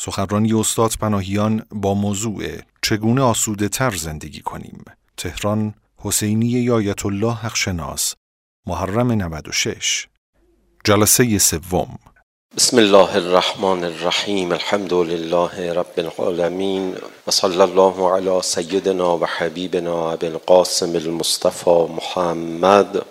سخنرانی استاد پناهیان با موضوع چگونه آسوده تر زندگی کنیم. تهران، حسینیه آیت الله حقشناس، محرم 96. جلسه سوم. بسم الله الرحمن الرحیم. الحمد لله رب العالمین و صلی الله علی سیدنا و حبیبنا ابی القاسم المصطفى محمد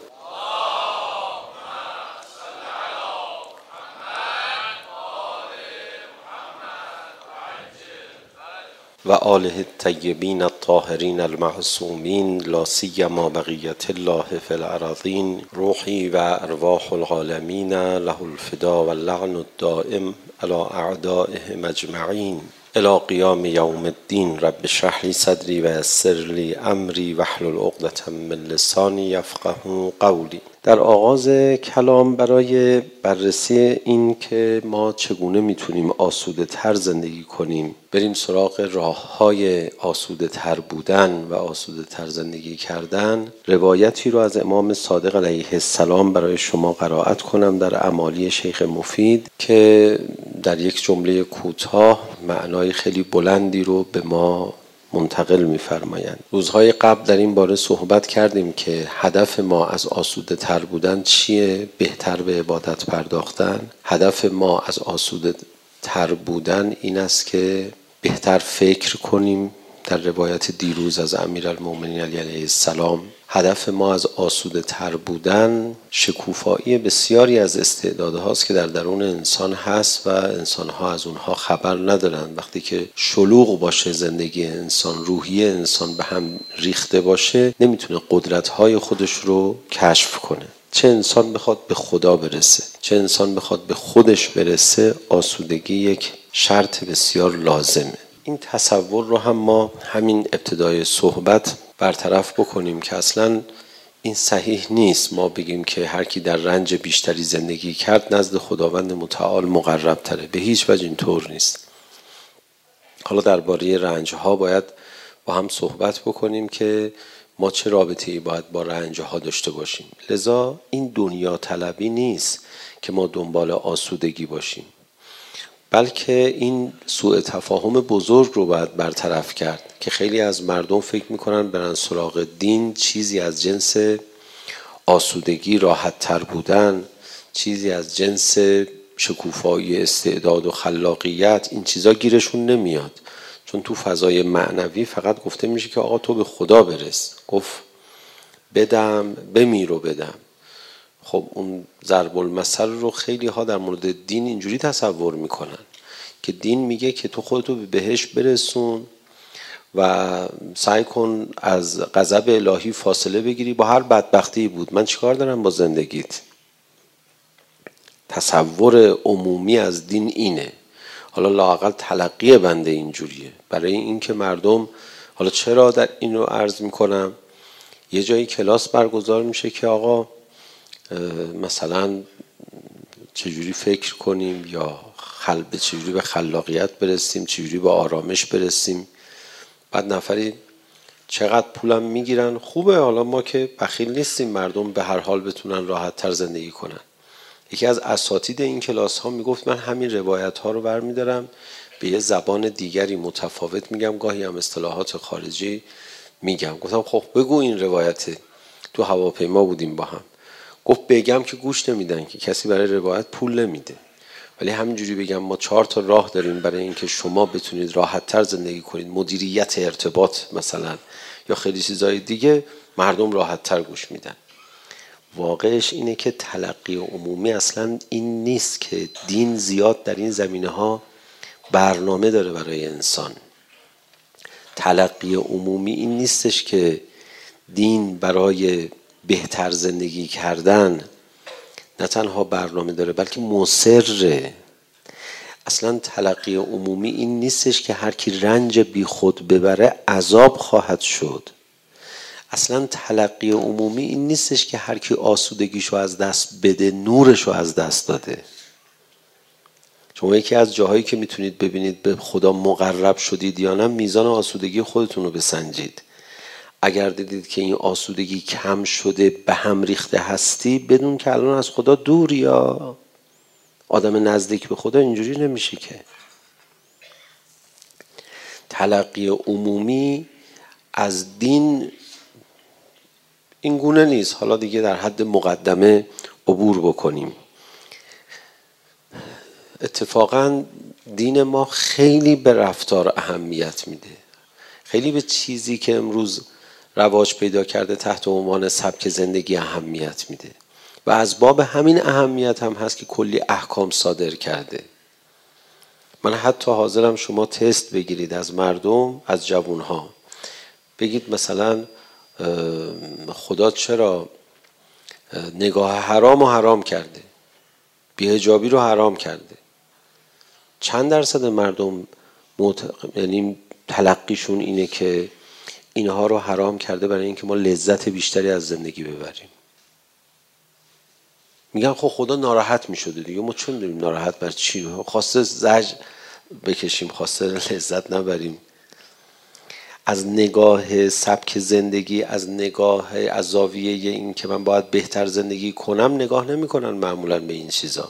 و آله الطیبین الطاهرین المعصومین لا سیما بقیة الله فی الأراضین. روحی و ارواح العالمین له الفدا و اللعن الدائم علی اعدائهم اجمعین الی قیام یوم الدین. رب اشرح لی صدری و یسر لی امری واحلل عقدة من لسانی یفقهوا قولی. در آغاز کلام برای بررسی این که ما چگونه میتونیم آسوده تر زندگی کنیم، بریم سراغ راه‌های آسوده تر بودن و آسوده تر زندگی کردن، روایتی رو از امام صادق علیه السلام برای شما قرائت کنم در امالی شیخ مفید که در یک جمله کوتاه معنای خیلی بلندی رو به ما منتقل می‌فرمایند. روزهای قبل در این باره صحبت کردیم که هدف ما از آسوده تر بودن چیه؟ بهتر به عبادت پرداختن. هدف ما از آسوده تر بودن این است که بهتر فکر کنیم. در روایت دیروز از امیرالمؤمنین علی علیه السلام هدف ما از آسوده تر بودن شکوفایی بسیاری از استعدادهاست که در درون انسان هست و انسانها از اونها خبر ندارن. وقتی که شلوغ باشه زندگی انسان، روحیه انسان به هم ریخته باشه، نمیتونه قدرت‌های خودش رو کشف کنه. چه انسان بخواد به خدا برسه، چه انسان بخواد به خودش برسه، آسودگی یک شرط بسیار لازمه. این تصور رو هم ما همین ابتدای صحبت برطرف بکنیم که اصلاً این صحیح نیست. ما بگیم که هر کی در رنج بیشتری زندگی کرد نزد خداوند متعال مقرب تره. به هیچ وجه اینطور نیست. حالا درباره رنج ها باید با هم صحبت بکنیم که ما چه رابطه‌ای باید با رنج ها داشته باشیم. لذا این دنیا طلبی نیست که ما دنبال آسودگی باشیم، بلکه این سوء تفاهم بزرگ رو باید برطرف کرد که خیلی از مردم فکر میکنن برن سراغ دین چیزی از جنس آسودگی، راحت تر بودن، چیزی از جنس شکوفایی استعداد و خلاقیت، این چیزا گیرشون نمیاد. چون تو فضای معنوی فقط گفته میشه که آقا تو به خدا برس. گفت بدم بمیر و بدم. خب اون ضرب المثل رو خیلی ها در مورد دین اینجوری تصور میکنن که دین میگه که تو خودتو به بهشت برسون و سعی کن از غضب الهی فاصله بگیری، با هر بدبختی بود. من چیکار دارم با زندگیت؟ تصور عمومی از دین اینه. حالا لااقل تلقی بنده اینجوریه. برای اینکه مردم، حالا چرا در این رو عرض میکنم، یه جایی کلاس برگزار میشه که آقا مثلا چجوری فکر کنیم یا چجوری به خلاقیت برسیم، چجوری به آرامش برسیم. بعد نفری چقدر پولم میگیرن، خوبه، حالا ما که بخیل نیستیم، مردم به هر حال بتونن راحت تر زندگی کنن. یکی از اساتید این کلاس ها میگفت من همین روایت ها رو برمیدارم به یه زبان دیگری متفاوت میگم، گاهی هم اصطلاحات خارجی میگم. گفتم خب بگو این روایت. تو هواپیما بودیم با هم. گفت بگم که گوش نمیدن، که کسی برای روایت پول نمیده، ولی همینجوری بگم ما 4 تا راه داریم برای اینکه شما بتونید راحت تر زندگی کنید، مدیریت ارتباط مثلا یا خیلی چیزای دیگه، مردم راحت تر گوش میدن. واقعش اینه که تلقی عمومی اصلا این نیست که دین زیاد در این زمینه ها برنامه داره برای انسان. تلقی عمومی این نیستش که دین برای بهتر زندگی کردن نه تنها برنامه داره بلکه مصره. اصلا تلقی عمومی این نیستش که هر کی رنج بی خود ببره عذاب خواهد شد. اصلا تلقی عمومی این نیستش که هر کی آسودگیشو از دست بده نورشو از دست داده. شما یکی از جاهایی که میتونید ببینید به خدا مقرب شدید یا نه، میزان آسودگی خودتون رو بسنجید. اگر دیدید که این آسودگی کم شده، به هم ریخته هستی، بدون که الان از خدا دور یا آدم نزدیک به خدا اینجوری نمیشه که. تلقی عمومی از دین این گونه نیست. حالا دیگه در حد مقدمه عبور بکنیم. اتفاقا دین ما خیلی به رفتار اهمیت میده، خیلی به چیزی که امروز رواج پیدا کرده تحت عنوان سبک زندگی اهمیت میده و از باب همین اهمیت هم هست که کلی احکام صادر کرده. من حتی حاضرم شما تست بگیرید از مردم، از جوانها، بگید مثلا خدا چرا نگاه حرام رو حرام کرده، بی‌حجابی رو حرام کرده. چند درصد مردم یعنی تلقیشون اینه که اینها رو حرام کرده برای اینکه ما لذت بیشتری از زندگی ببریم؟ میگن خب خدا ناراحت میشده دیگه. ما چه میدونیم ناراحت بر چی؟ خواسته زجر بکشیم، خواسته لذت نبریم. از نگاه سبک زندگی، از نگاه از زاویه این که من باید بهتر زندگی کنم نگاه نمی کنن معمولا به این چیزا.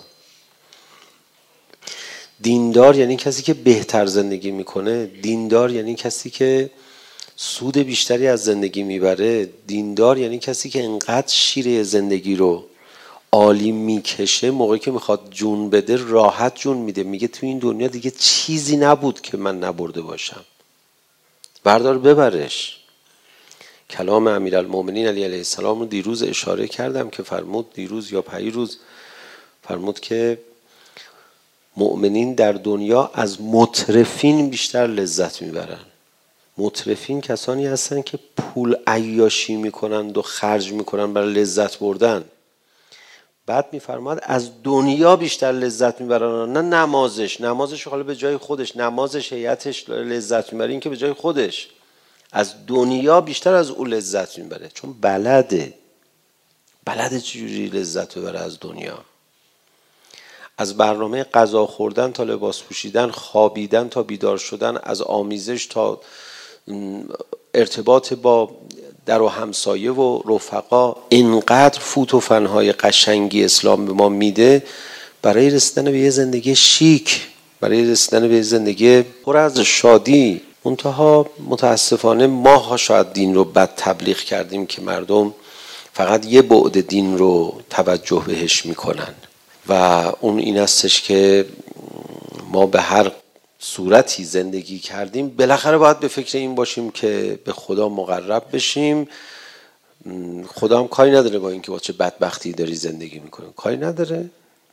دیندار یعنی کسی که بهتر زندگی میکنه، دیندار یعنی کسی که سود بیشتری از زندگی میبره، دیندار یعنی کسی که انقدر شیره زندگی رو عالی میکشه، موقعی که میخواد جون بده راحت جون میده. میگه تو این دنیا دیگه چیزی نبود که من نبرده باشم، بردار ببرش. کلام امیرالمومنین علی علیه السلام رو دیروز اشاره کردم که فرمود، دیروز یا پریروز فرمود که مؤمنین در دنیا از مترفین بیشتر لذت میبرن. مترفین کسانی هستن که پول عیاشی میکنند و خرج میکنن برای لذت بردن. بعد میفرماد از دنیا بیشتر لذت میبرن، نه نمازش حالا به جای خودش، نمازش هیئتش لذت میبره، این که به جای خودش از دنیا بیشتر از او لذت میبره، چون بلده چجوری لذت ببره از دنیا. از برنامه غذا خوردن تا لباس پوشیدن، خوابیدن تا بیدار شدن، از آمیزش تا ارتباط با در و همسایه و رفقا، اینقدر فوت و فنهای قشنگی اسلام به ما میده برای رسیدن به یه زندگی شیک، برای رسیدن به یه زندگی پر از شادی. منتها متاسفانه ما شاید دین رو بد تبلیغ کردیم که مردم فقط یه بعد دین رو توجه بهش میکنن و اون این استش که ما به هر صورتی زندگی کردیم بالاخره باید به فکر این باشیم که به خدا مقرب بشیم. خدا هم کاری نداره با اینکه با چه بدبختی داری زندگی میکنی، کاری نداره.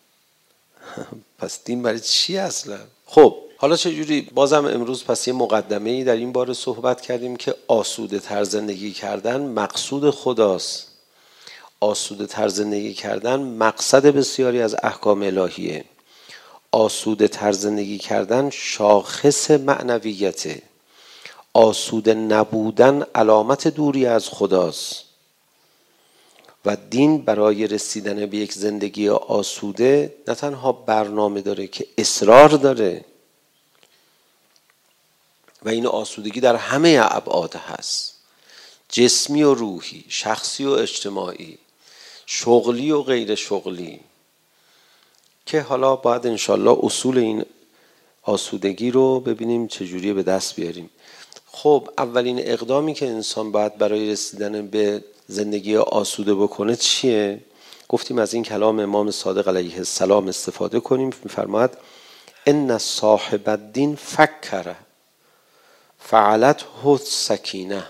پس دین برای چی اصلا؟ خب حالا چجوری؟ بازم امروز پس یه مقدمه‌ای در این باره صحبت کردیم که آسوده تر زندگی کردن مقصود خداست. آسوده تر زندگی کردن مقصد بسیاری از احکام الهیه. آسوده تر زندگی کردن شاخص معنویته. آسوده نبودن علامت دوری از خداست و دین برای رسیدن به یک زندگی آسوده نه تنها برنامه داره که اصرار داره و این آسودگی در همه ابعاد هست، جسمی و روحی، شخصی و اجتماعی، شغلی و غیر شغلی، که حالا باید انشالله اصول این آسودگی رو ببینیم چجوری به دست بیاریم. خب اولین اقدامی که انسان باید برای رسیدن به زندگی آسوده بکنه چیه؟ گفتیم از این کلام امام صادق علیه السلام استفاده کنیم. می‌فرماید ان صاحب الدین فکر فعلته السکینه.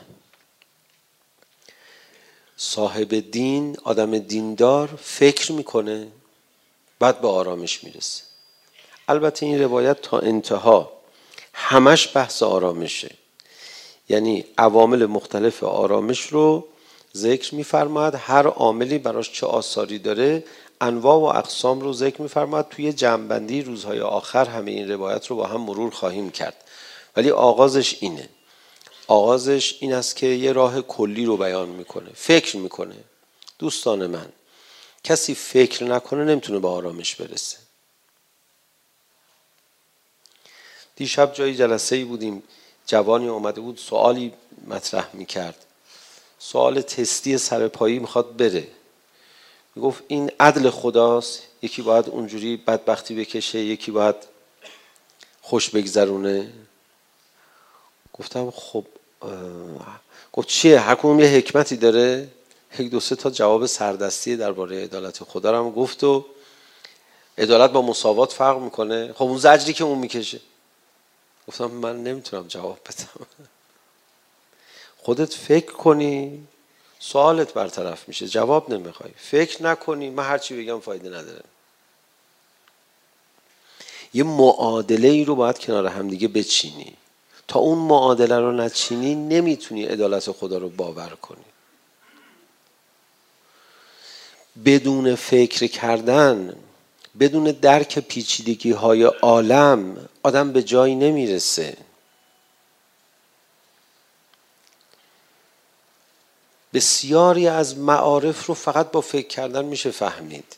صاحب دین، آدم دیندار فکر میکنه بعد به آرامش میرسه. البته این روایت تا انتها همش بحث آرامشه، یعنی عوامل مختلف آرامش رو ذکر میفرماید، هر عاملی براش چه آثاری داره، انواع و اقسام رو ذکر میفرماید. توی جمع‌بندی روزهای آخر همه این روایت رو با هم مرور خواهیم کرد، ولی آغازش اینه. آغازش این است که یه راه کلی رو بیان میکنه. فکر میکنه. دوستان من، کسی فکر نکنه نمیتونه به آرامش برسه. دیشب جایی جلسه‌ای بودیم، جوانی اومده بود سوالی مطرح میکرد، سوال تستی سرپایی میخواد بره. میگفت این عدل خداست؟ یکی باید اونجوری بدبختی بکشه، یکی باید خوش بگذرونه. گفتم خب گفت چیه؟ هر کدوم یه حکمتی داره. یک دو سه تا جواب سردستی درباره عدالت خدا رو هم گفت و عدالت با مساوات فرق میکنه. خب اون زجری که اون میکشه. گفتم من نمیتونم جواب بدم. خودت فکر کنی سوالت برطرف میشه، جواب نمیخوای. فکر نکنی من هرچی بگم فایده نداره. یه معادله ای رو باید کنار همدیگه بچینی. تا اون معادله رو نچینی نمیتونی عدالت خدا رو باور کنی. بدون فکر کردن، بدون درک پیچیدگی های عالم آدم به جایی نمیرسه. بسیاری از معارف رو فقط با فکر کردن میشه فهمید.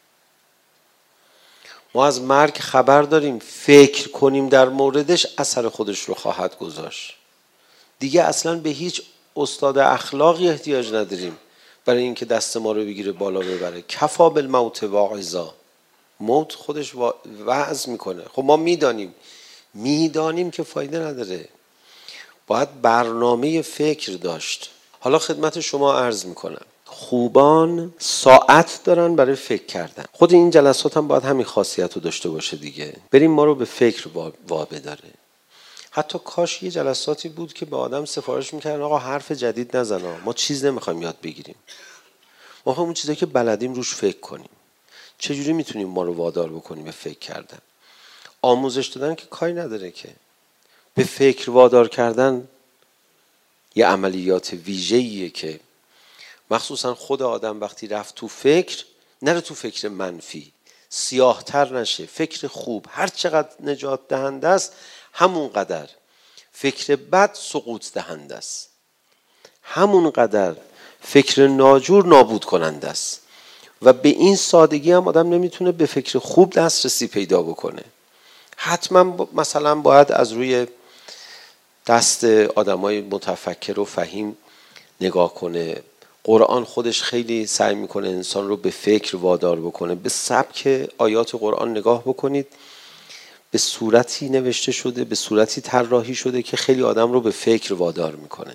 ما از مرگ خبر داریم، فکر کنیم در موردش اثر خودش رو خواهد گذاشت. دیگه اصلا به هیچ استاد اخلاقی احتیاج نداریم برای اینکه دست ما رو بگیره بالا ببره. کفا بالموت واعظا، موت خودش وعظ میکنه. خب ما میدانیم که فایده نداره. باید برنامه فکر داشت. حالا خدمت شما عرض میکنم، خوبان ساعت دارن برای فکر کردن. خود این جلسات هم باید همین خاصیت رو داشته باشه دیگه. بریم ما رو به فکر وابداره. حتی کاش یه جلساتی بود که به آدم سفارش میکردن آقا حرف جدید نزن، ما چیز نمیخوایم یاد بگیریم، ما همون چیزایی که بلدیم روش فکر کنیم. چجوری میتونیم ما رو وادار بکنیم به فکر کردن؟ آموزش دادن که کاری نداره، که به فکر وادار کردن یه عملیات ویژه‌ایه که مخصوصا خود آدم وقتی رفت تو فکر، نره تو فکر منفی، سیاه‌تر نشه. فکر خوب هر چقدر نجات دهنده است، همون قدر فکر بد سقوط دهنده است. همون قدر فکر ناجور نابود کننده است. و به این سادگی هم آدم نمیتونه به فکر خوب دسترسی پیدا بکنه. حتما مثلا باید از روی دست آدمای متفکر و فهیم نگاه کنه. قرآن خودش خیلی سعی میکنه انسان رو به فکر وادار بکنه. به سبک آیات قرآن نگاه بکنید، به صورتی نوشته شده، به صورتی طراحی شده که خیلی آدم رو به فکر وادار میکنه.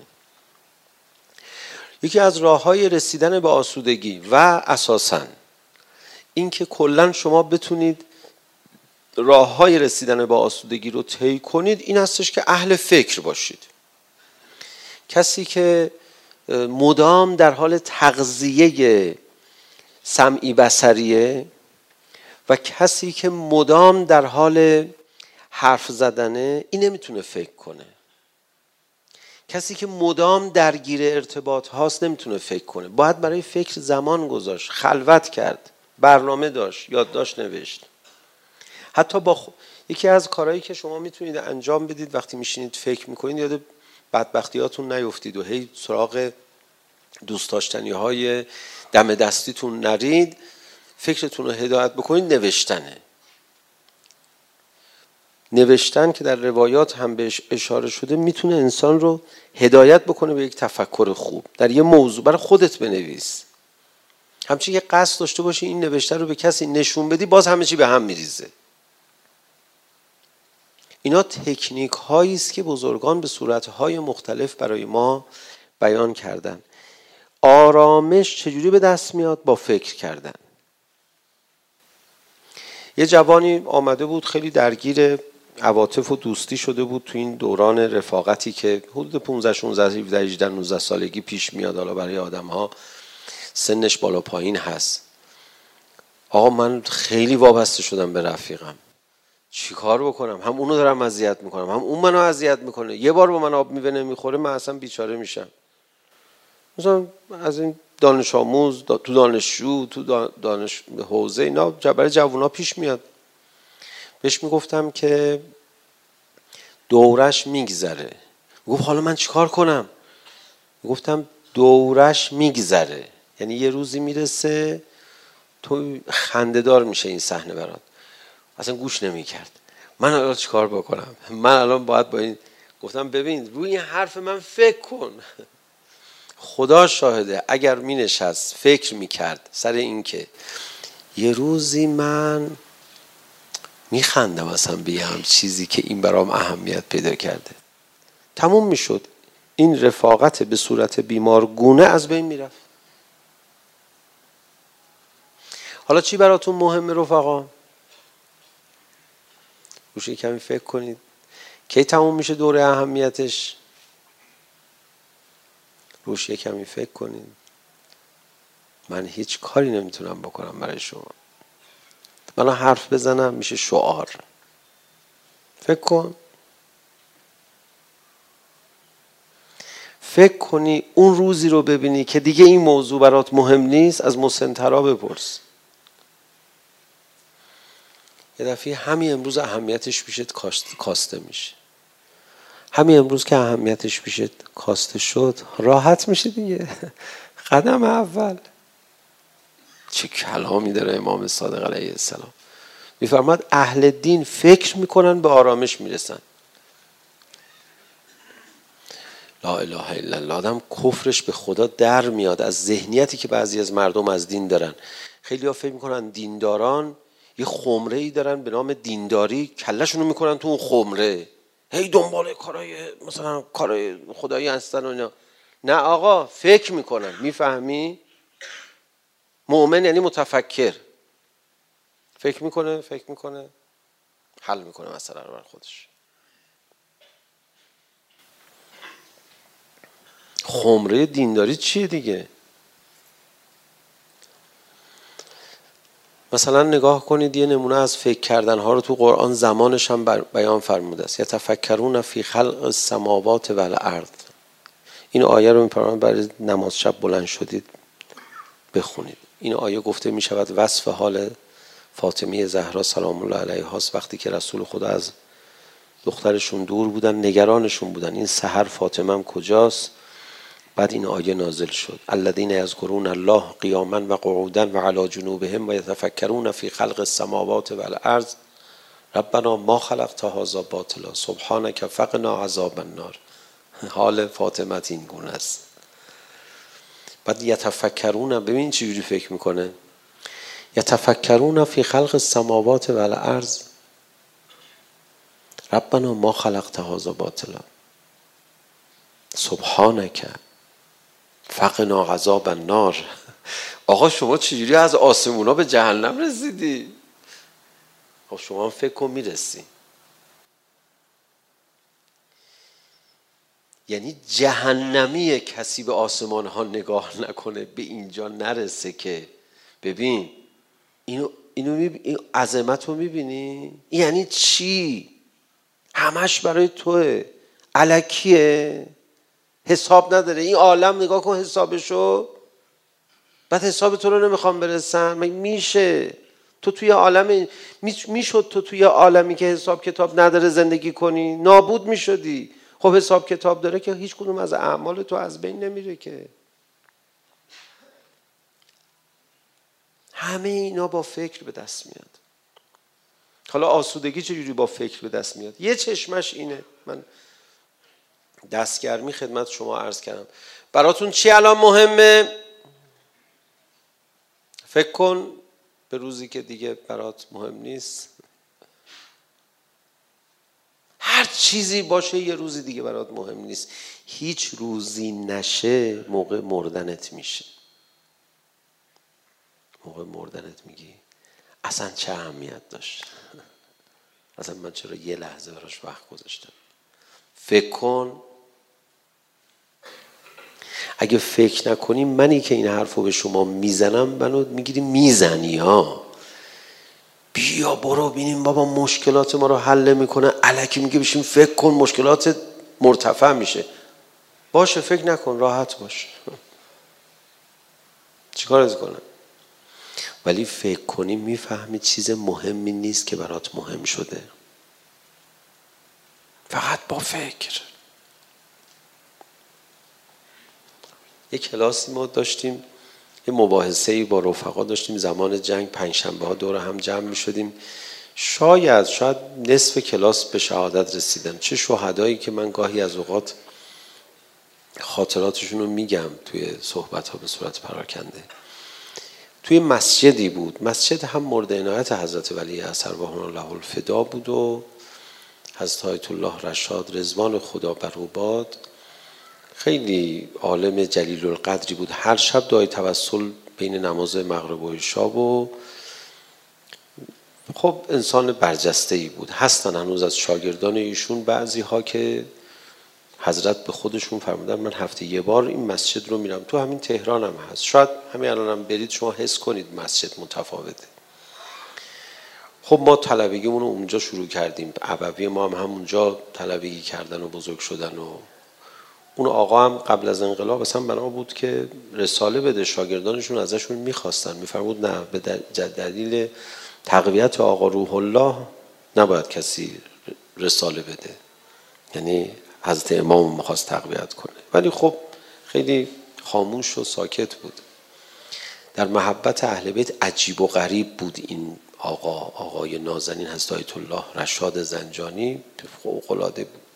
یکی از راه‌های رسیدن به آسودگی و اساساً این که کلاً شما بتونید راه‌های رسیدن به آسودگی رو طی کنید، این هستش که اهل فکر باشید. کسی که مدام در حال تغذیه سمعی بصریه و کسی که مدام در حال حرف زدنه، این نمیتونه فکر کنه. کسی که مدام درگیر ارتباط هاست نمیتونه فکر کنه. باید برای فکر زمان گذاشت، خلوت کرد، برنامه داشت، یادداشت نوشت. حتی یکی از کارهایی که شما میتونید انجام بدید وقتی میشینید فکر میکنید، یاد بدبختیاتون نیفتید و هی سراغ دوست داشتنی های دم دستیتون نرید، فکرتون رو هدایت بکنید. نوشتن که در روایات هم بهش اشاره شده میتونه انسان رو هدایت بکنه به یک تفکر خوب در یه موضوع. برای خودت بنویس، همچنین یه قصد داشته باشی این نوشته رو به کسی نشون بدی، باز همه چی به هم میریزه. اینا تکنیک هایی است که بزرگان به صورت های مختلف برای ما بیان کردن. آرامش چجوری به دست میاد؟ با فکر کردن. یه جوانی آمده بود خیلی درگیر عواطف و دوستی شده بود تو این دوران رفاقتی که حدود 15 16 17 18 19 سالگی پیش میاد. حالا برای آدم ها سنش بالا پایین هست. آقا من خیلی وابسته شدم به رفیقم، چی کار بکنم؟ هم اونو دارم اذیت میکنم، هم اون منو اذیت میکنه. یه بار با من آب میوه نمیخوره من اصلا بیچاره میشم. مثلا از این دانش آموز تو دانشجو تو دانش حوزه اینا برای جوونا پیش میاد. بهش میگفتم که دورش میگذره. گفت حالا من چیکار کنم؟ گفتم دورش میگذره، یعنی یه روزی میرسه تو خنده‌دار میشه این صحنه برات. اصلا گوش نمیکرد. من الان چیکار بکنم؟ من الان باید با این. گفتم ببین روی این حرف من فکر کن. خدا شاهده اگر می نشست فکر می کرد سر این که یه روزی من می خندم اصلا به هم چیزی که این برام اهمیت پیدا کرده، تموم میشد. این رفاقت به صورت بیمارگونه از بین میرفت. حالا چی براتون مهمه رفقا؟ روش کمی فکر کنید. کی تموم میشه دوره اهمیتش؟ روش کمی فکر کنید. من هیچ کاری نمیتونم بکنم برای شما. من حرف بزنم میشه شعار. فکر کن. فکر کنی اون روزی رو ببینی که دیگه این موضوع برات مهم نیست، از محسن ترا بپرس. یه دفعه همین امروز اهمیتش پیشت کاسته میشه. همین امروز که اهمیتش پیشت کاسته شد راحت میشه دیگه. قدم اول. چه کلامی داره امام صادق علیه السلام. میفرماد اهل دین فکر میکنن به آرامش میرسن. لا اله الا الله. آدم کفرش به خدا در میاد از ذهنیتی که بعضی از مردم از دین دارن. خیلی ها فکر میکنن دینداران یه خمره ای دارن به نام دینداری، کلشونو میکنن تو اون خمره، هی دنبال کارای مثلا کارای خدایی هستن و اینا. نه آقا، فکر میکنن. میفهمی؟ مؤمن یعنی متفکر. فکر میکنه حل میکنه مسئله رو بر خودش. خمره دینداری چیه دیگه؟ مثلا نگاه کنید یه نمونه از فکر کردن ها رو تو قرآن زمانش هم بیان فرموده است. یتفکرون فی خلق السماوات و الارض. این آیه رو میفرمایند برای نماز شب بلند شدید بخونید. این آیه گفته می شود وصف حال فاطمه زهرا سلام الله علیها است وقتی که رسول خدا از دخترشون دور بودن، نگرانشون بودن این سحر فاطمه هم کجاست. بعد این آیه نازل شد الذین یذکرون الله قیاما و قعودا و علی جنوبهم و یتفکرون فی خلق السماوات و الارض ربنا ما خلقت هذا باطلا سبحانک فقنا عذاب النار. حال فاطمه این گونه است. بعد یتفکرون، ببین چجوری فکر میکنه. یتفکرون فی خلق السماوات و الارض ربنا ما خلقت هذا باطلا سبحانک فقنا عذاب النار. آقا شما چجوری از آسمونا به جهنم رسیدی؟ خب شما فکر کن میرسی. یعنی جهنمی کسی به آسمان ها نگاه نکنه به اینجا نرسه که ببین این عظمت رو میبینی؟ یعنی چی؟ همش برای توه، الکیه، حساب نداره. این عالم نگاه کن حسابشو، بعد حساب تو رو نمیخوام برسن. میشه تو توی عالم میشد تو توی عالمی که حساب کتاب نداره زندگی کنی؟ نابود میشدی. خب حساب کتاب داره که هیچ کدوم از اعمال تو از بین نمیره که. همه اینا با فکر به دست میاد. حالا آسودگی چجوری با فکر به دست میاد؟ یه چشمش اینه. من دستگرمی خدمت شما عرض کردم. براتون چی الان مهمه؟ فکر کن به روزی که دیگه برات مهم نیست. هر چیزی باشه یه روزی دیگه برات مهم نیست. هیچ روزی نشه موقع مردنت میشه. موقع مردنت میگی اصلا چه اهمیت داشت؟ اصلا من چرا یه لحظه براش وقت گذاشتم؟ فکر کن. اگه فکر نکنی منی که این حرفو به شما میزنم منو میگیری میزنی ها. بیا برو ببینیم بابا مشکلات ما رو حل میکنه. الکی میگه بشین فکر کن مشکلات مرتفع میشه. باشه فکر نکن، راحت باش. چیکارت کنم؟ ولی فکر کنی میفهمی چیز مهمی نیست که برات مهم شده. فقط با فکر. یک کلاسی ما داشتیم، یه مباحثه‌ای با رفقا داشتیم زمان جنگ. پنجشنبه ها دور هم جمع می شدیم. شاید نصف کلاس به شهادت رسیدن. چه شهدایی که من گاهی از اوقات خاطراتشون رو میگم توی صحبت ها به صورت پراکنده. توی مسجدی بود. مسجد هم مورد عنایت حضرت ولی اثر ارواحنا له الفدا بود و حضرت آیت الله رشاد رضوان خدا بر او باد خیلی عالم جلیل القدری بود. هر شب دعای توسل بین نماز مغرب و عشا و خب انسان برجسته‌ای بود. هستن هنوز از شاگردان ایشون بعضی ها که حضرت به خودشون فرمودن من هفته یه بار این مسجد رو میرم. تو همین تهران هم هست، شاید همین الان هم برید شما حس کنید مسجد متفاوته. خب ما طلبگیمون رو اونجا شروع کردیم. ابوی ما هم همونجا طلبگی کردن و بزرگ شدن و اون آقا هم قبل از انقلاب اصلا بنا بود که رساله بده، شاگردانشون ازشون میخواستن، میفرمود نه به دلیل تقویت آقا روح الله نباید کسی رساله بده، یعنی حضرت امام میخواست تقویت کنه، ولی خب خیلی خاموش و ساکت بود. در محبت اهل بیت عجیب و غریب بود این آقای نازنین حضرت آیت الله رشاد زنجانی، فوق‌العاده بود.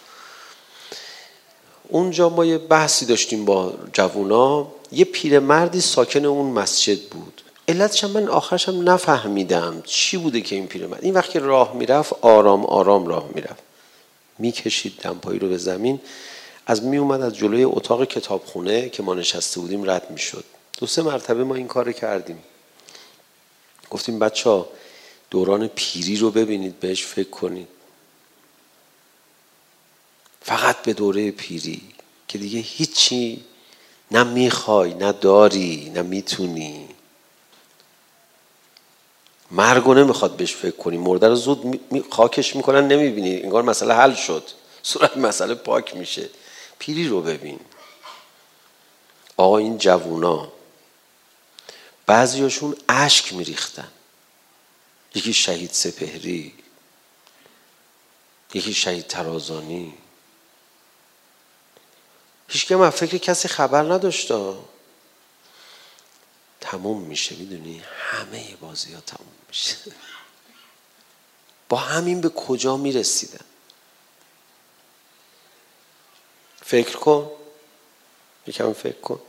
اونجا ما یه بحثی داشتیم با جوونا، یه پیرمردی ساکن اون مسجد بود. علتش من آخرش هم نفهمیدم چی بوده که این پیرمرد این وقت که راه میرفت آرام آرام راه میرفت، میکشید دمپایی رو به زمین، از میومد از جلوی اتاق کتابخونه که ما نشسته بودیم رد میشد. 2-3 مرتبه ما این کار کردیم. گفتیم بچه‌ها دوران پیری رو ببینید، بهش فکر کنید، فقط به دوره پیری که دیگه هیچی نه میخوای نه داری نه میتونی، مرگو نمیخواد بهش فکر کنی، مرده رو زود خاکش میکنن نمیبینی، انگار مسئله حل شد، صورت مسئله پاک میشه. پیری رو ببین. آقا این جوونا بعضیاشون اشک میریختن، یکی شهید سپهری، یکی شهید ترازانی، هیچ که من فکر کسی خبر نداشت. تموم میشه، میدونی همه بازی ها تموم میشه. با همین به کجا میرسیدن؟ فکر کن، یکم فکر کن.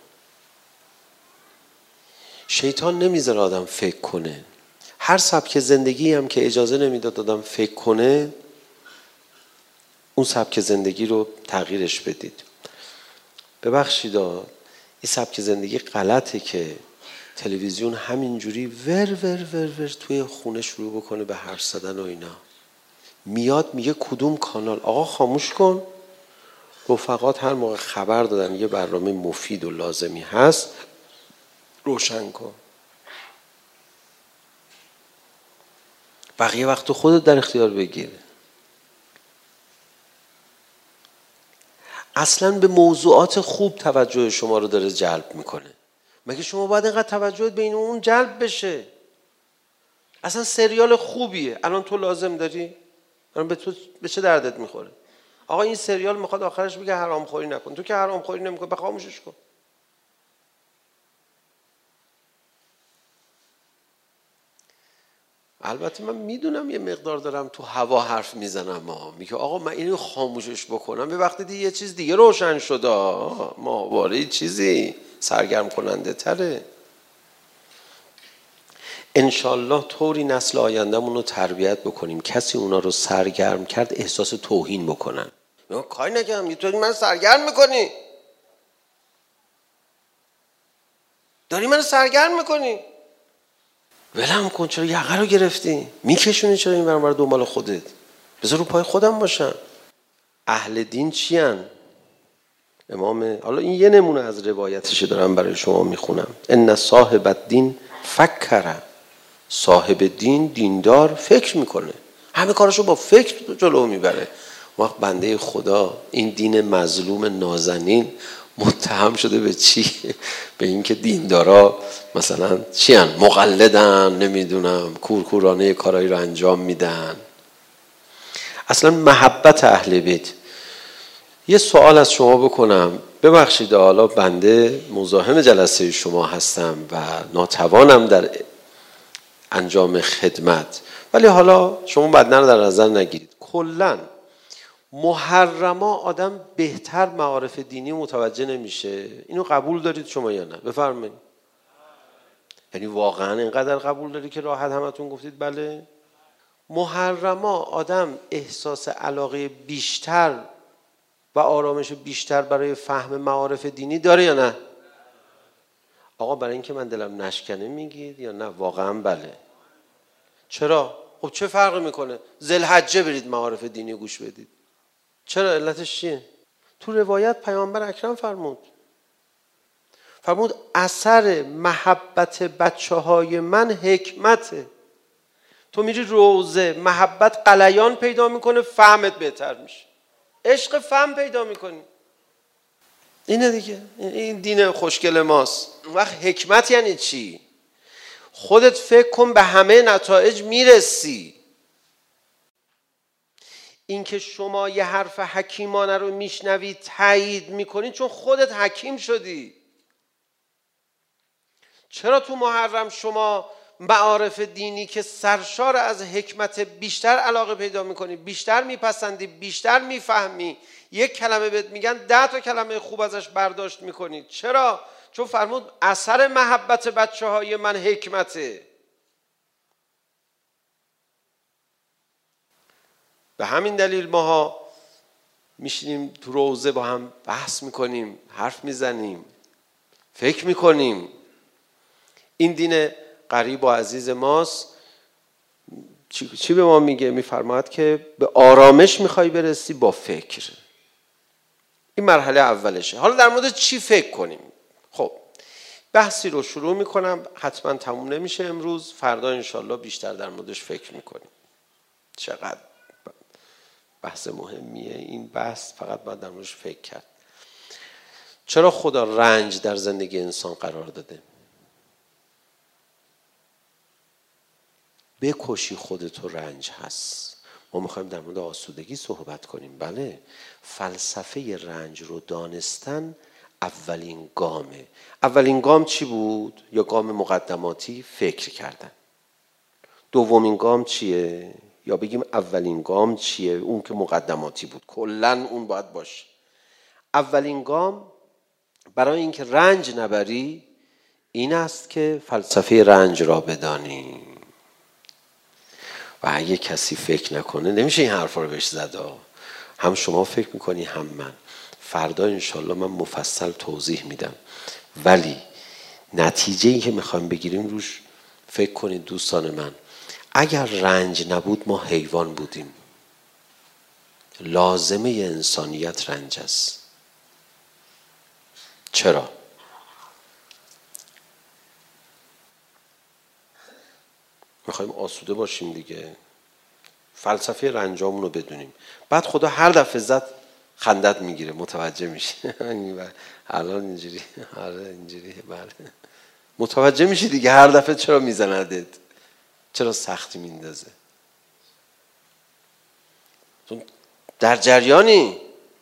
شیطان نمیذاره آدم فکر کنه. هر سبک زندگی هم که اجازه نمیداد آدم فکر کنه، اون سبک زندگی رو تغییرش بدید. ببخشید این سبک زندگی غلطه که تلویزیون همینجوری ور توی خونه شروع بکنه به حرف زدن و اینا. میاد میگه کدوم کانال، آقا خاموش کن. رفقات هر موقع خبر دادن یه برنامه مفید و لازمی هست روشن کن. بقیه وقت خودت در اختیار بگیر. اصلا به موضوعات خوب توجه شما رو داره جلب میکنه. مگه شما باید اینقدر توجهت بین اون جلب بشه؟ اصلا سریال خوبیه الان تو لازم داری؟ الان به چه دردت میخوره؟ آقا این سریال میخواد آخرش بگه حرام خوری نکن، تو که حرام خوری نمیکنی بخاموشش کن. البته من میدونم یه مقدار دارم تو هوا حرف میزنم، میگه آقا من اینو خاموشش بکنم به وقتی دیگه یه چیز دیگه روشن شده، ماهواره چیزی سرگرم کننده تره. انشالله طوری نسل آینده‌مون رو تربیت بکنیم کسی اونا رو سرگرم کرد احساس توهین بکنن. من کاری نکردم، تو من سرگرم میکنی، داری من سرگرم میکنی، ولم کن، چرا یقه رو گرفتی میکشونی، چرا این برام دنبال خودت، بذار رو پای خودم باشم. اهل دین چی ان؟ امام، حالا این یه نمونه از روایتش دارم برای شما میخونم. ان صاحب الدین فکر، صاحب دین دیندار فکر میکنه، همه کارشو با فکر جلو میبره. وقت بنده خدا این دین مظلوم نازنین متهم شده به چی؟ به اینکه دیندارا مثلا چی ان؟ مقلدن، نمیدونم کورکورانه کارایی رو انجام میدن. اصلا محبت اهل بیت. یه سوال از شما بکنم، ببخشید حالا بنده مزاحم جلسه شما هستم و ناتوانم در انجام خدمت، ولی حالا شما بدنه رو در نظر نگیرید. کلاً محرما آدم بهتر معارف دینی متوجه نمیشه. اینو قبول دارید شما یا نه؟ بفرمایید. یعنی واقعا اینقدر قبول داری که راحت همتون گفتید بله؟ محرما آدم احساس علاقه بیشتر و آرامش بیشتر برای فهم معارف دینی داره یا نه؟ آقا برای اینکه من دلم نشکنه میگید یا نه؟ واقعا بله. چرا؟ خب چه فرقی میکنه؟ ذوالحجه برید معارف دینی گوش بدید. چرا؟ علتش چیه؟ تو روایت پیامبر اکرم فرمود اثر محبت بچه های من حکمته. تو میری روزه، محبت قلیان پیدا میکنه، فهمت بهتر میشه، عشق فهم پیدا میکنی. اینه دیگه، این دین خوشگل ماست. وقت حکمت یعنی چی؟ خودت فکر کن به همه نتایج میرسی. این که شما یه حرف حکیمانه رو میشنوی تایید میکنی چون خودت حکیم شدی. چرا تو محرم شما معارف دینی که سرشار از حکمت بیشتر علاقه پیدا میکنی، بیشتر میپسندی، بیشتر میفهمی؟ یک کلمه بهت میگن 10 تا کلمه خوب ازش برداشت میکنی. چرا؟ چون فرمود اثر محبت بچه های من حکمته. به همین دلیل ماها میشینیم تو روزه با هم بحث میکنیم، حرف میزنیم، فکر میکنیم. این دین قریب و عزیز ماست. چی به ما میگه؟ میفرماید که به آرامش میخوای برسی با فکر. این مرحله اولشه. حالا در مورد چی فکر کنیم؟ خب بحثی رو شروع میکنم، حتما تموم نمیشه امروز، فردا انشالله بیشتر در موردش فکر میکنیم. چقدر بحث مهمیه این بحث، فقط باید در موردش فکر کرد. چرا خدا رنج در زندگی انسان قرار داده؟ بکشی خودتو رنج هست. ما میخوایم در مورد آسودگی صحبت کنیم. بله، فلسفه رنج رو دانستن اولین گامه. اولین گام چی بود؟ یا گام مقدماتی؟ فکر کردن. دومین گام چیه؟ یا بگیم اولین گام چیه؟ اون که مقدماتی بود، کلن اون باید باشه. اولین گام برای اینکه رنج نبری این است که فلسفه رنج را بدانی. و اگه کسی فکر نکنه نمیشه این حرفا رو بهش زد. هم شما فکر میکنی هم من. فردا انشالله من مفصل توضیح میدم. ولی نتیجه‌ای که میخوایم بگیریم روش فکر کنید دوستان من. اگر رنج نبود ما حیوان بودیم. لازمه انسانیت رنج است. چرا؟ میخوایم آسوده باشیم دیگه. فلسفه رنجامون رو بدونیم. بعد خدا هر دفعه زد خندت میگیره، متوجه میشه. الان اینجوری، آره اینجوری، بله. متوجه میشی دیگه هر دفعه چرا میزندت، چرا سختی میندازه. در جریانی.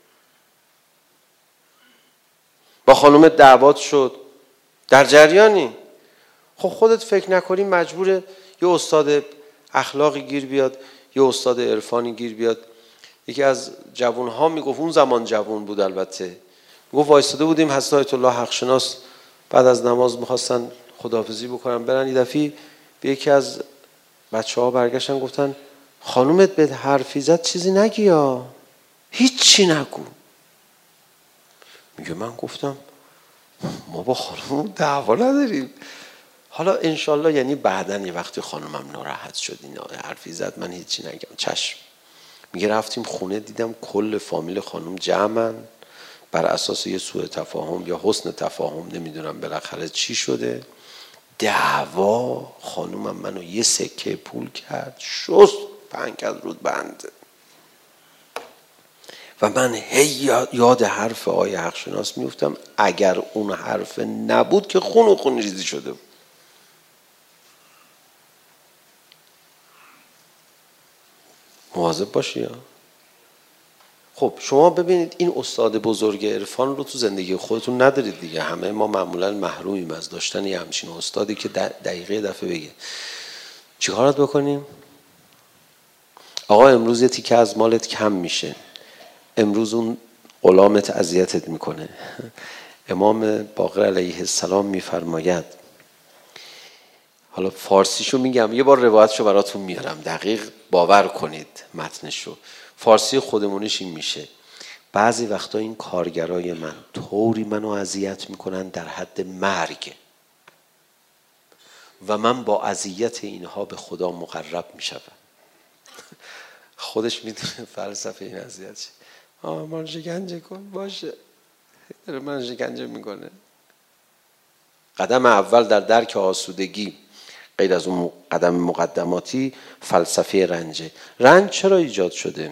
با خانومت دعوات شد، در جریانی. خب خودت فکر نکنی مجبوره یه استاد اخلاقی گیر بیاد، یه استاد عرفانی گیر بیاد. یکی از جوانها میگفت، اون زمان جوان بود البته، میگفت وایساده بودیم حضرت آیت الله حقشناس بعد از نماز میخواستن خداحافظی بکنن برن. یه دفعه به یکی از بچه‌ها برگشتن گفتن خانومت به حرفی زد چیزی نگی یا هیچی نگو. میگه من گفتم ما با خانوم دعوا نداریم. حالا انشالله یعنی بعدن یه وقتی خانومم ناراحت شد این حرفی زد من هیچی نگم. چشم. میگه رفتیم خونه دیدم کل فامیل خانوم جمعن بر اساس یه سوء تفاهم یا حسن تفاهم، نمیدونم بالاخره چی شده، دعوا. خانومم منو یه سکه پول کرد، شست پنک از رود بنده. و من هی یاد حرف آقای حقشناس میفتم اگر اون حرف نبود که خون ریزی شده بود. مواظب باشی ها. خب شما ببینید این استاد بزرگ عرفان رو تو زندگی خودتون ندارید دیگه. همه ما معمولا محرومیم از داشتن یه همچین استادی که دقیقه دفعه بگه. چی کارات بکنیم؟ آقا امروز یه تیکه از مالت کم میشه، امروز اون غلامت اذیتت میکنه. امام باقر علیه السلام میفرماید حالا فارسیشو میگم، یه بار روایتشو براتون میارم دقیق باور کنید متنشو. فارسی خودمونیش این میشه: بعضی وقتا این کارگرای من طوری منو اذیت میکنن در حد مرگ و من با اذیت اینها به خدا مقرب میشم. خودش میدونه فلسفه این اذیت چیه. من شکنجه کن، باشه، داره من شکنجه میکنه. قدم اول در درک آسودگی، غیر از اون قدم مقدماتی، فلسفه رنجه. رنج چرا ایجاد شده؟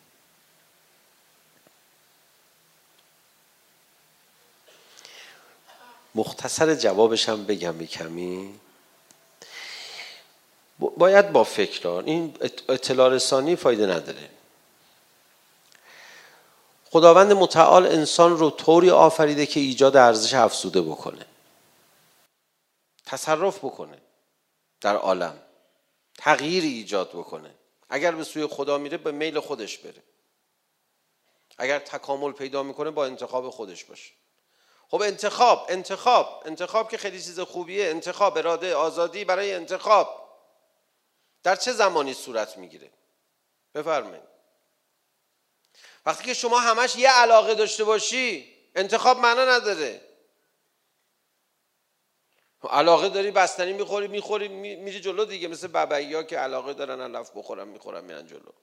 مختصر جوابش هم بگم کمی. باید با فکران، این اطلاع رسانی فایده نداره. خداوند متعال انسان رو طوری آفریده که ایجاد ارزش افزوده بکنه، تصرف بکنه در عالم، تغییری ایجاد بکنه. اگر به سوی خدا میره به میل خودش بره، اگر تکامل پیدا میکنه با انتخاب خودش باشه. خب انتخاب که خیلی چیز خوبیه. انتخاب، اراده، آزادی برای انتخاب در چه زمانی صورت میگیره؟ بفرمایید. وقتی که شما همش یه علاقه داشته باشی انتخاب معنا نداره. علاقه داری بستنی میخوری میری جلو دیگه، مثل ببعی‌ها که علاقه دارن علف بخورن میخورن میرن جلو.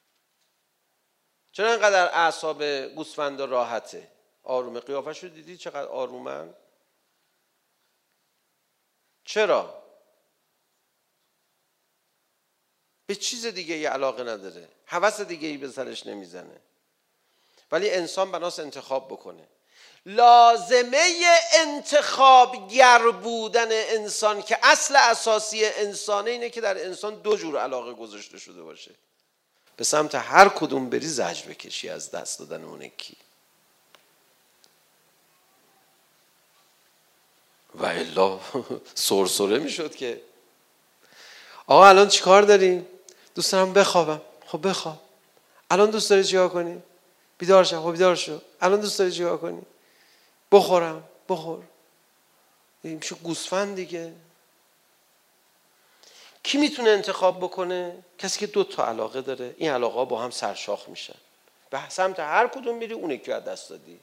چرا اینقدر اعصاب گوسفندا راحته، آرومه؟ قیافه‌شو دیدی چقدر آرومن؟ چرا؟ به چیز دیگه ای علاقه نداره، هوس دیگه ای به سرش نمیزنه. ولی انسان بناس انتخاب بکنه. لازمه انتخابگر بودن انسان که اصل اساسی انسانه اینه که در انسان دو جور علاقه گذاشته شده باشه. به سمت هر کدوم بری زجر بکشی از دست دادن اون یکی، و الا سرسره میشد که آقا الان چی کار داریم؟ دوست دارم بخوابم. خب بخواب. الان دوست داری چیکار کنی؟ بیدار شو. خب بیدار شو. الان دوست داری چیکار کنی؟ بخورم. بخور. این میشه گوسفند دیگه. کی میتونه انتخاب بکنه؟ کسی که 2 علاقه داره. این علاقه ها با هم سرشاخ میشن، به سمت هر کدوم میری اون یکی رو دست دادی.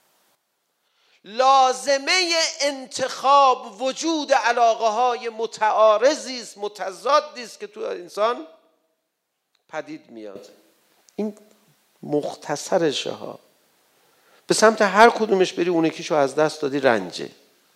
لازمه انتخاب وجود علاقه های متعارضی است، متضادی است که تو انسان پدید میاد. این مختصرشه ها. به سمت هر کدومش بری اون یکیشو از دست دادی، رنجه.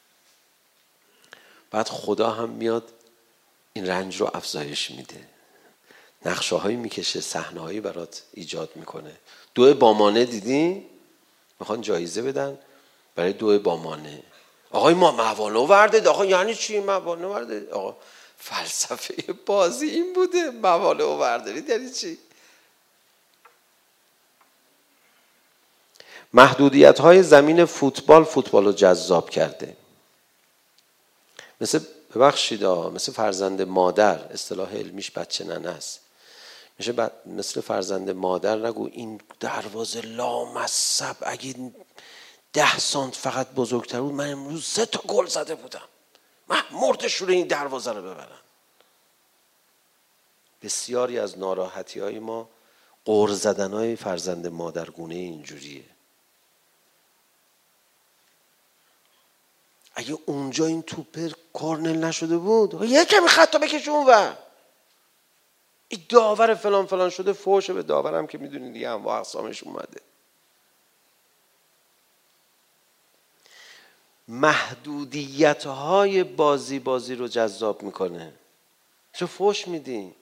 بعد خدا هم میاد این رنج رو افزایش میده، نقشه هایی میکشه، صحنه هایی برات ایجاد میکنه. 2 بامانه دیدی؟ میخوان جایزه بدن برای 2 بامانه. آقای ما موانع ورده. آقا یعنی چی موانع ورده؟ آقا فلسفه بازی این بوده، موانع ورده یعنی چی؟ محدودیت های زمین فوتبال رو جذاب کرده. مثل فرزند مادر، اصطلاح علمیش بچه ننه است. مثل فرزند مادر نگو این دروازه لامصب اگه 10 سانت فقط بزرگتر بود من امروز 3 گل زده بودم. من مرتشور این دروازه رو ببرن. بسیاری از ناراحتی های ما قُر زدن های فرزند مادرگونه اینجوریه. اگه اونجا این توپر کورنل نشده بود یه کمی خطا بکش اونور، این داور فلان فلان شده، فوش به داورم که میدونید دیگه انواع اقسامش اومده. محدودیت های بازی رو جذاب میکنه. چه فوش میدی؟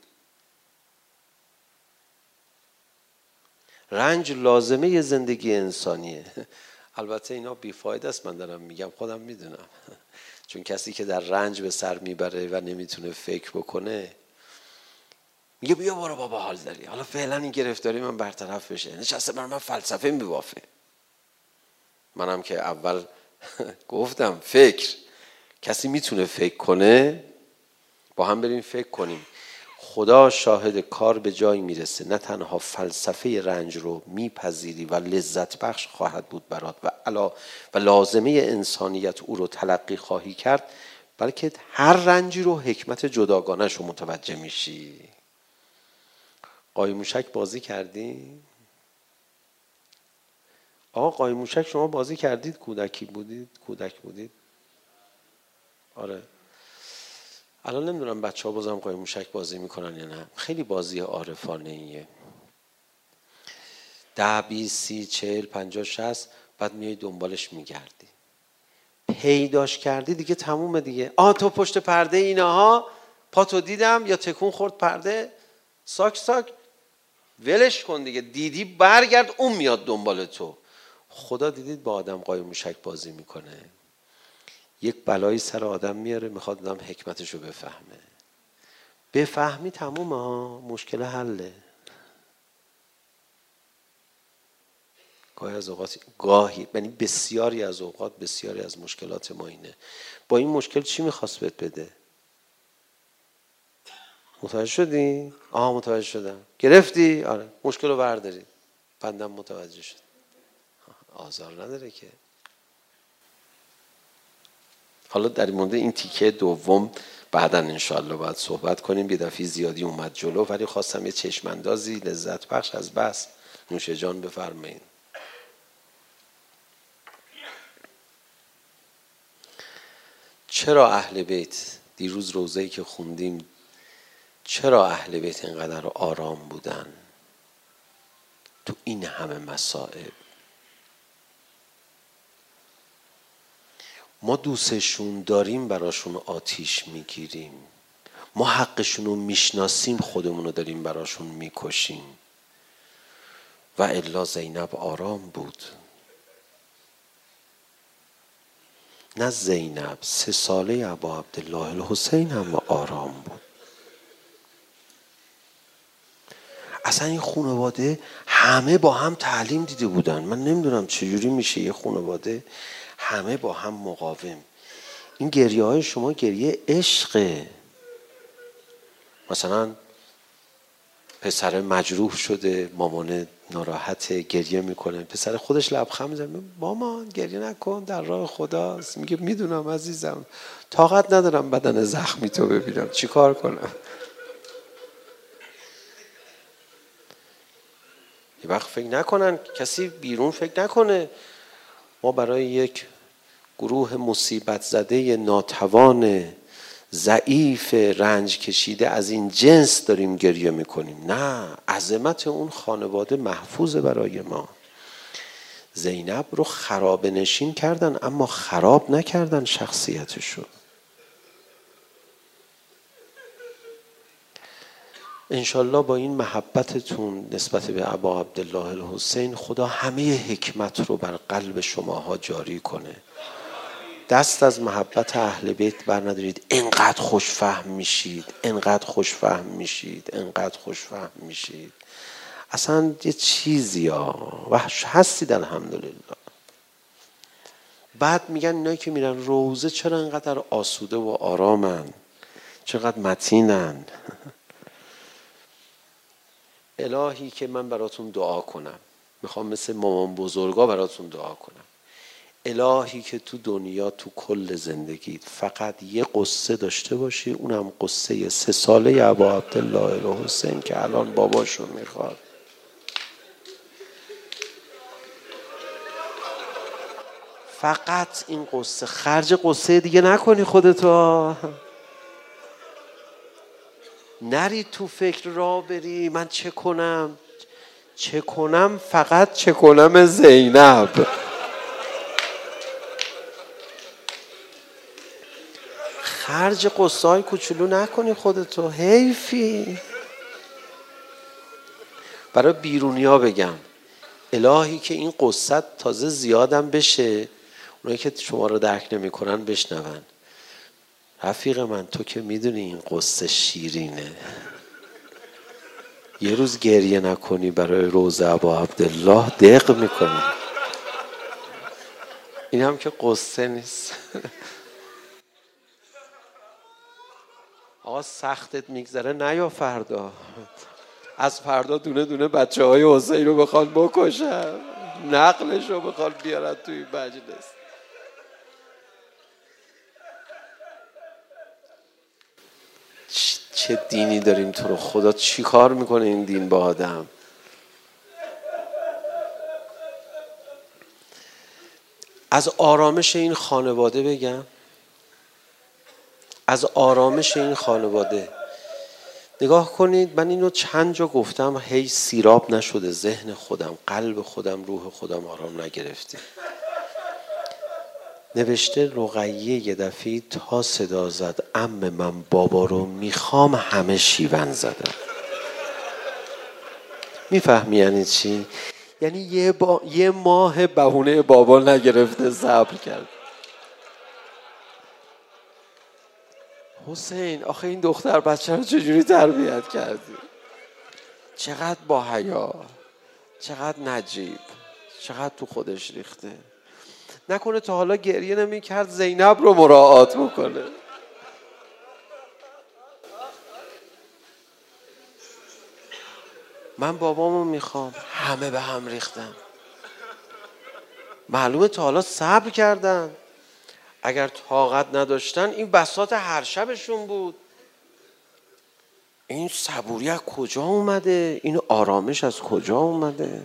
رنج لازمه زندگی انسانیه. البته اینا بیفایده است، من دارم میگم، خودم میدونم. چون کسی که در رنج به سر میبره و نمیتونه فکر بکنه میگه بیا برو بابا حال داری، حالا فعلا این گرفتاری من برطرف بشه. نشسته برای من فلسفه میبافه. منم که اول گفتم فکر، کسی میتونه فکر کنه، با هم بریم فکر کنیم. خدا شاهد کار به جایی میرسه نه تنها فلسفه رنج رو میپذیری و لذت بخش خواهد بود برات و لازمه انسانیت او رو تلقی خواهی کرد، بلکه هر رنجی رو حکمت جداگانه‌اش رو متوجه میشی. قایم موشک بازی کردی؟ آقا قایم موشک شما بازی کردید؟ کودک بودید؟ آره. الان نمیدونم بچه‌ها بازم قایم موشک بازی میکنن یا نه. خیلی بازی عارفانه ایه. 10 20 30 40 50 60 بعد میای دنبالش میگردی. پیداش کردی دیگه تمومه دیگه. تو پشت پرده اینها پاتو دیدم یا تکون خورد پرده، ساک ولش کن دیگه. دیدی برگرد، اون میاد دنبال تو. خدا دیدید با آدم قایم موشک بازی میکنه، یک بلایی سر آدم میاره، میخواد آدم حکمتشو بفهمه. بفهمی تمومه ها، مشکل حله. گاهی یعنی بسیاری از اوقات بسیاری از مشکلات ما اینه. با این مشکل چی میخواست بهت بده؟ متوجه شدی؟ متوجه شدم. گرفتی؟ آره. مشکل رو برداری. بندم متوجه شد. آزار نداره که. حالا در مورد این تیکه دوم بعداً انشاءالله باید صحبت کنیم. یه دفعه زیادی اومد جلو، ولی خواستم یه چشماندازی لذت بخش از بس. نوش جان بفرمایید. چرا اهل بیت دیروز روزه‌ای که خوندیم، چرا اهل بیت اینقدر آرام بودن تو این همه مصائب؟ ما دوستشون داریم، براشون آتیش میگیریم. ما حقشون رو میشناسیم، خودمون رو داریم براشون میکشیم. و الا زینب آرام بود. نه زینب، 3 ساله ابا عبدالله الحسین هم آرام بود. اصلا این خانواده همه با هم تعلیم دیده بودن. من نمیدونم چجوری میشه یه خانواده همه با هم مقاوم. این گریه های شما گریه عشقه. مثلا پسر مجروح شده، مامان ناراحت گریه میکنه، پسر خودش لبخند میزنه، مامان گریه نکن، در راه خداست. میگه میدونم عزیزم، طاقت ندارم بدن زخمی تو ببینم، چی کار کنم؟ یه وقت فکر نکنن، کسی بیرون فکر نکنه ما برای یک گروه مصیبت زده ناتوان ضعیف رنج کشیده از این جنس داریم گریه میکنیم. نه، عظمت اون خانواده محفوظه برای ما. زینب رو خرابه نشین کردن اما خراب نکردن شخصیتشو. انشالله با این محبتتون نسبت به ابا عبدالله الحسین خدا همه حکمت رو بر قلب شماها جاری کنه. دست از محبت اهل بیت بر ندارید. انقدر خوشفهم میشید. اصلا یه چیزی وحش هستید. الحمدلله. بعد میگن اینایی که میرن روزه چرا انقدر آسوده و آرامن، چقدر متینن. الهی که من براتون دعا کنم، میخوام مثل مامان بزرگا براتون دعا کنم. الهی که تو دنیا تو کل زندگیت فقط یه قصه داشته باشی، اونم قصه 3 ساله ابا عبدالله الحسین که الان باباشو میخواد. فقط این قصه، خرج قصه دیگه نکنی خودتو. نری تو فکر را بری من چه کنم، فقط چه کنم زینب. خرج قصه های کوچولو نکنی خودتو، حیفی. برای بیرونی ها بگم الهی که این قصه تازه زیادم بشه، اونایی که شما رو درک نمی کنن بشنون. رفیق من تو که میدونی این قصه شیرینه، یه روز گریه نکنی برای روزه ابا عبدالله دق میکنی. این هم که قصه نیست. آقا سختت میگذره نیا فردا، از فردا دونه دونه بچه های حسین رو بخوان بکشن، نقلش رو بخوان بیارن توی مجلس. چه دینی داریم تو رو خدا؟ چی کار میکنه این دین با آدم؟ از آرامش این خانواده بگم، از آرامش این خانواده نگاه کنید. من اینو چند جا گفتم، هی سیراب نشده ذهن خودم، قلب خودم، روح خودم آرام نگرفته. نوشته رقیه یه دفعه تا صدا زد عمه من بابا رو میخوام، همه شیون زدن. میفهمی یعنی چی؟ یعنی یه ماه بهونه بابا نگرفته، صبر کرد. حسین آخه این دختر بچه رو چجوری تربیت کردی؟ چقدر با حیا، چقدر نجیب، چقدر تو خودش ریخته. نکنه تا حالا گریه نمی کرد زینب رو مراعات بکنه. من بابامو میخوام، همه به هم ریختن. معلومه تا حالا صبر کردن، اگر طاقت نداشتن این بساط هر شبشون بود. این صبوری از کجا اومده؟ این آرامش از کجا اومده؟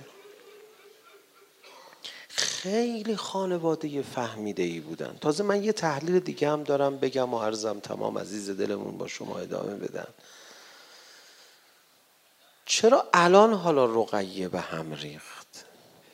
خیلی خانواده فهمیده‌ای بودن. تازه من یه تحلیل دیگه هم دارم بگم و عرضم تمام عزیز دلمون با شما ادامه بدن. چرا الان حالا رقیه به هم ریخت؟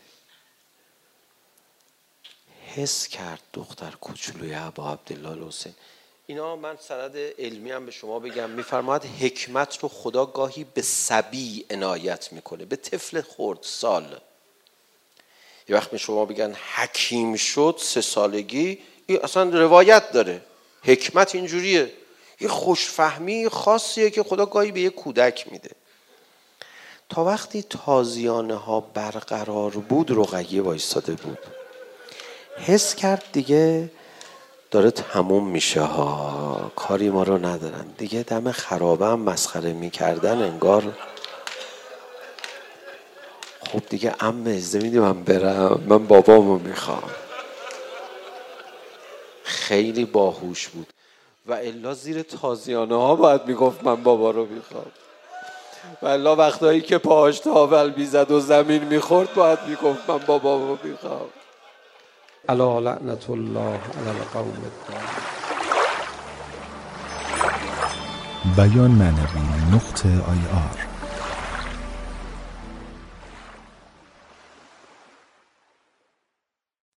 حس کرد دختر کوچولوی ابا عبدالله الحسین. اینا من سند علمی هم به شما بگم، میفرماید حکمت رو خدا گاهی به صبی عنایت میکنه، به طفل خردسال. یه وقت شما بگن حکیم شد 3 سالگی، این اصلا روایت داره. حکمت اینجوریه، یه خوشفهمی خاصیه که خدا گاهی به یه کودک میده. تا وقتی تازیانه ها برقرار بود رقیه وایستاده بود، حس کرد دیگه داره تموم میشه ها، کاری ما رو ندارن دیگه، دم خرابه هم مسخره میکردن انگار. خب دیگه عمه اجازه میدی من برم، من بابامو میخوام. خیلی باهوش بود و الا زیر تازیانه ها باید میگفت من بابا رو میخوام، و الا وقتایی که پاهاش تاول میزد و زمین میخورد باید میگفت من بابامو میخوام. الا لعنت الله علی القوم الظالمین. بیان معنوی .ir